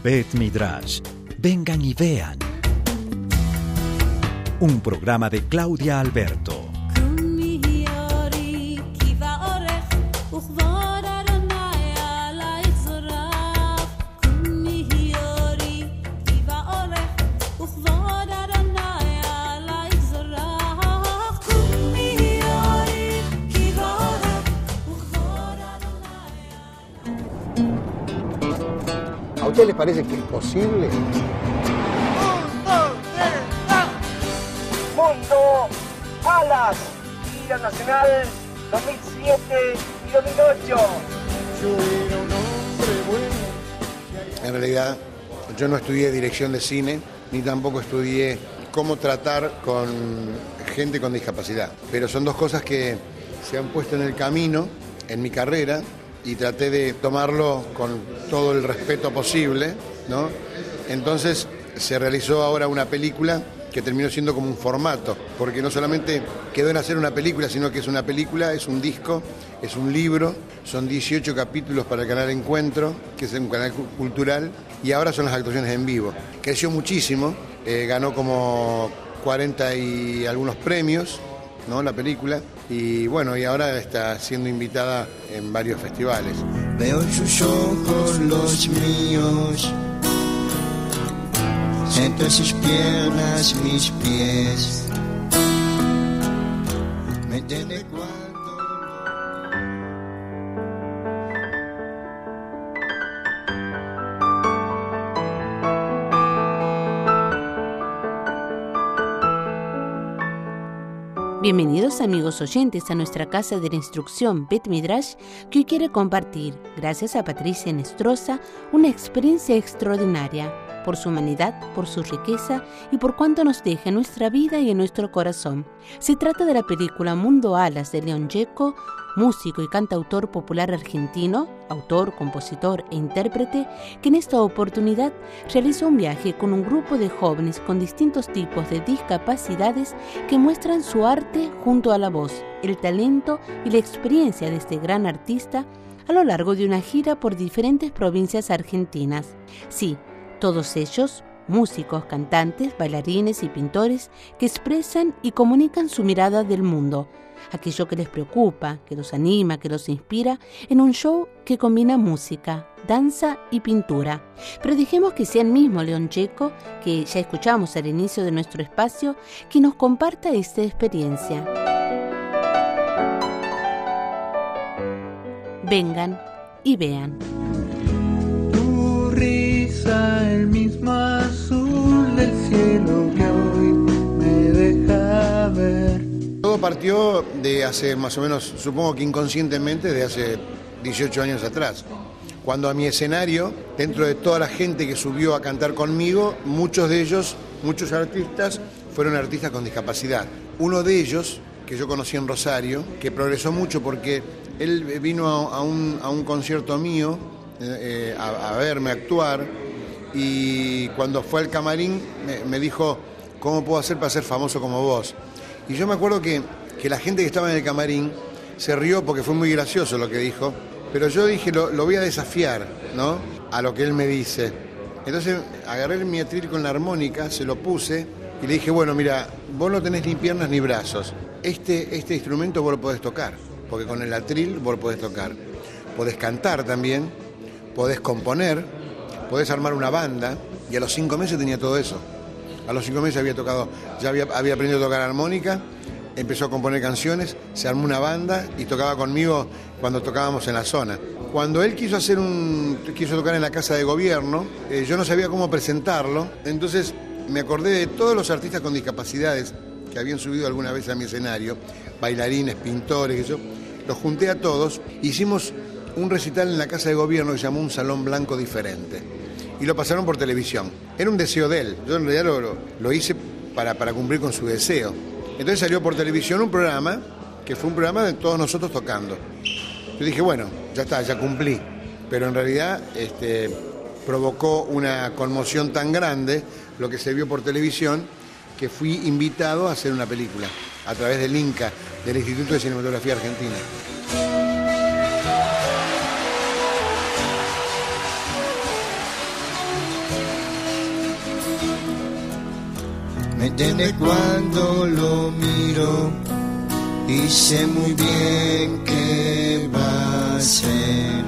Bet Midrash. Vengan y vean. Un programa de Claudia Alberto. ¿A usted les parece que es posible? Mundo, Alas, Gira Nacional 2007 y 2008. Yo era un hombre bueno. En realidad, yo no estudié dirección de cine, ni tampoco estudié cómo tratar con gente con discapacidad. Pero son dos cosas que se han puesto en el camino en mi carrera y traté de tomarlo con todo el respeto posible, ¿no? Entonces se realizó ahora una película que terminó siendo como un formato, porque no solamente quedó en hacer una película, sino que es una película, es un disco, es un libro, son 18 capítulos para el canal Encuentro, que es un canal cultural, y ahora son las actuaciones en vivo. Creció muchísimo, ganó como 40 y algunos premios, ¿no? La película, y bueno, y ahora está siendo invitada en varios festivales. Veo sus ojos, los míos, siento sus piernas, mis pies, me entiende cuando... Bienvenidos amigos oyentes a nuestra casa de la instrucción Bet Midrash, que hoy quiere compartir, gracias a Patricia Nestroza, una experiencia extraordinaria por su humanidad, por su riqueza y por cuanto nos deja en nuestra vida y en nuestro corazón. Se trata de la película Mundo Alas de León Gieco, músico y cantautor popular argentino, autor, compositor e intérprete, que en esta oportunidad realizó un viaje con un grupo de jóvenes con distintos tipos de discapacidades que muestran su arte junto a la voz, el talento y la experiencia de este gran artista a lo largo de una gira por diferentes provincias argentinas. Sí, todos ellos, músicos, cantantes, bailarines y pintores que expresan y comunican su mirada del mundo, aquello que les preocupa, que los anima, que los inspira, en un show que combina música, danza y pintura. Pero dejemos que sea el mismo León Gieco, que ya escuchamos al inicio de nuestro espacio, que nos comparta esta experiencia. Vengan y vean. Tu risa, el mismo azul del cielo que hoy me deja ver. Todo partió de hace más o menos, supongo que inconscientemente, de hace 18 años atrás, cuando a mi escenario, dentro de toda la gente que subió a cantar conmigo, muchos de ellos, muchos artistas, fueron artistas con discapacidad. Uno de ellos, que yo conocí en Rosario, que progresó mucho porque él vino a un concierto mío a verme actuar, y cuando fue al camarín me dijo, ¿cómo puedo hacer para ser famoso como vos? Y yo me acuerdo que la gente que estaba en el camarín se rió porque fue muy gracioso lo que dijo, pero yo dije, lo voy a desafiar, ¿no?, a lo que él me dice. Entonces agarré mi atril con la armónica, se lo puse y le dije, bueno, mira, vos no tenés ni piernas ni brazos, este instrumento vos lo podés tocar, porque con el atril vos lo podés tocar. Podés cantar también, podés componer, podés armar una banda, y a los 5 meses tenía todo eso. A los 5 meses ya había aprendido a tocar armónica, empezó a componer canciones, se armó una banda y tocaba conmigo cuando tocábamos en la zona. Cuando él quiso tocar en la Casa de Gobierno, yo no sabía cómo presentarlo, entonces me acordé de todos los artistas con discapacidades que habían subido alguna vez a mi escenario, bailarines, pintores, los junté a todos, hicimos un recital en la Casa de Gobierno que se llamó Un Salón Blanco Diferente. Y lo pasaron por televisión. Era un deseo de él. Yo en realidad lo hice para cumplir con su deseo. Entonces salió por televisión un programa, que fue un programa de todos nosotros tocando. Yo dije, bueno, ya está, ya cumplí. Pero en realidad provocó una conmoción tan grande lo que se vio por televisión, que fui invitado a hacer una película a través del INCA, del Instituto de Cinematografía Argentina. desde cuando lo miro y sé muy bien qué va a ser.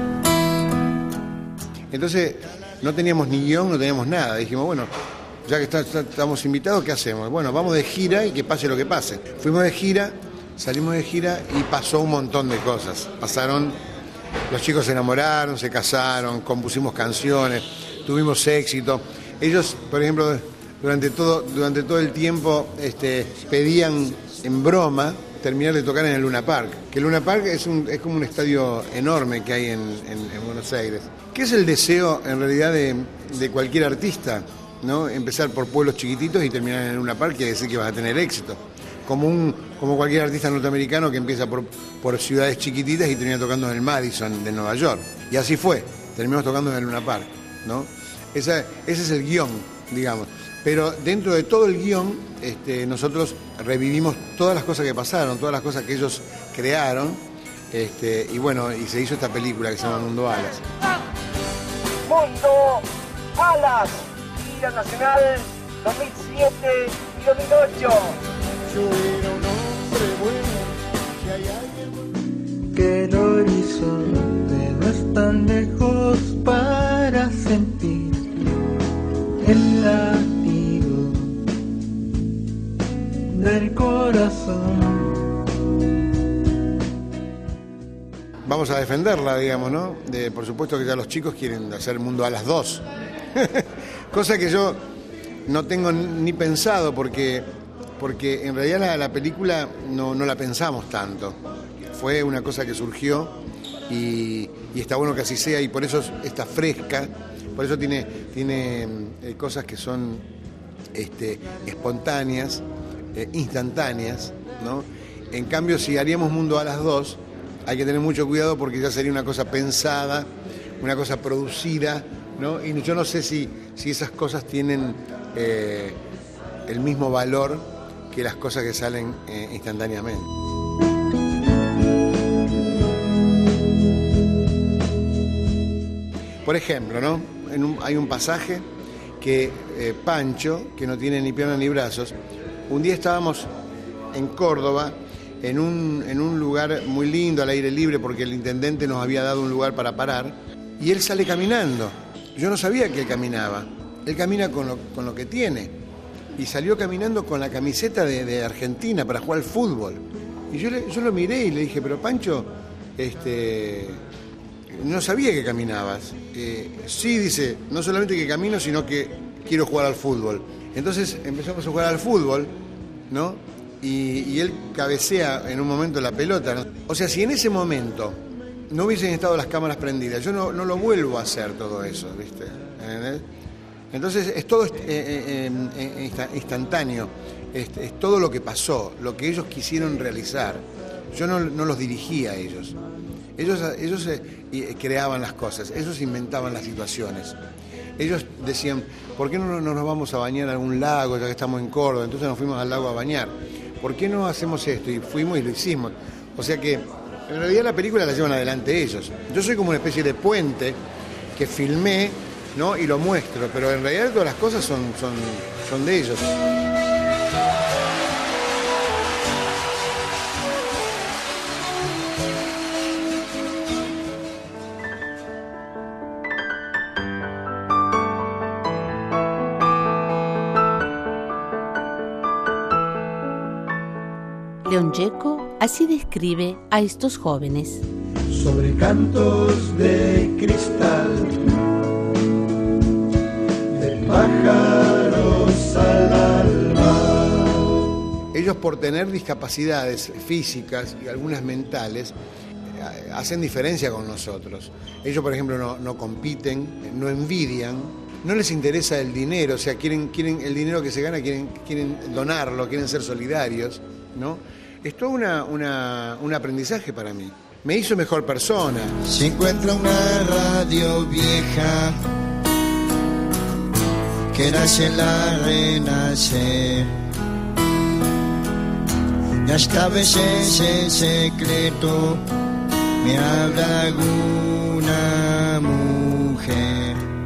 Entonces no teníamos ni guión, no teníamos nada. Dijimos, bueno, ya que estamos invitados, ¿qué hacemos? Bueno, vamos de gira y que pase lo que pase. Fuimos de gira, salimos de gira y pasó un montón de cosas. Pasaron, los chicos se enamoraron, se casaron, compusimos canciones, tuvimos éxito. Ellos, por ejemplo, durante todo el tiempo pedían en broma terminar de tocar en el Luna Park. Que el Luna Park es como un estadio enorme que hay en Buenos Aires. ¿Qué es el deseo en realidad de cualquier artista? ¿No? Empezar por pueblos chiquititos y terminar en el Luna Park quiere decir que vas a tener éxito. Como cualquier artista norteamericano que empieza por ciudades chiquititas y termina tocando en el Madison de Nueva York. Y así fue, terminamos tocando en el Luna Park, ¿no? Ese es el guión, digamos. Pero dentro de todo el guión, nosotros revivimos todas las cosas que pasaron, todas las cosas que ellos crearon, y bueno, y se hizo esta película que se llama Mundo Alas. Mundo Alas, Gira Nacional 2007 y 2008. Yo era un hombre bueno, si hay alguien... Que el horizonte no es tan lejos para sentir el latido del corazón. Vamos a defenderla, digamos, ¿no? Por supuesto que ya los chicos quieren hacer Mundo Alas 2. Cosa que yo no tengo ni pensado porque en realidad la película no la pensamos tanto. Fue una cosa que surgió y está bueno que así sea y por eso está fresca, por eso tiene cosas que son espontáneas, instantáneas, ¿no? En cambio, si haríamos Mundo Alas 2, hay que tener mucho cuidado porque ya sería una cosa pensada, una cosa producida, ¿no? Y yo no sé si esas cosas tienen el mismo valor que las cosas que salen instantáneamente. Por ejemplo, ¿no? Hay un pasaje que Pancho, que no tiene ni piernas ni brazos, un día estábamos en Córdoba, en un lugar muy lindo, al aire libre, porque el intendente nos había dado un lugar para parar, y él sale caminando. Yo no sabía que él caminaba. Él camina con lo que tiene. Y salió caminando con la camiseta de Argentina para jugar al fútbol. Y yo lo miré y le dije, pero Pancho, no sabía que caminabas. Sí, dice, no solamente que camino, sino que quiero jugar al fútbol. Entonces empezamos a jugar al fútbol, ¿no? Y él cabecea en un momento la pelota, ¿no? O sea, si en ese momento no hubiesen estado las cámaras prendidas, yo no lo vuelvo a hacer todo eso, ¿viste? ¿Entendés? Entonces es todo instantáneo, es todo lo que pasó, lo que ellos quisieron realizar. Yo no los dirigía a ellos. Ellos creaban las cosas, ellos inventaban las situaciones. Ellos decían, ¿por qué no nos vamos a bañar a algún lago ya que estamos en Córdoba? Entonces nos fuimos al lago a bañar. ¿Por qué no hacemos esto? Y fuimos y lo hicimos. O sea que en realidad la película la llevan adelante ellos. Yo soy como una especie de puente que filmé, ¿no? Y lo muestro, pero en realidad todas las cosas son de ellos. León Gieco así describe a estos jóvenes. Sobre cantos de cristal, de pájaros al alba. Ellos, por tener discapacidades físicas y algunas mentales, hacen diferencia con nosotros. Ellos, por ejemplo, no compiten, no envidian, no les interesa el dinero, o sea, quieren el dinero que se gana, quieren donarlo, quieren ser solidarios, ¿no? Es todo un aprendizaje para mí. Me hizo mejor persona. Se encuentra una radio vieja que nace en la renacer. Y hasta a veces en secreto me habla alguna mujer.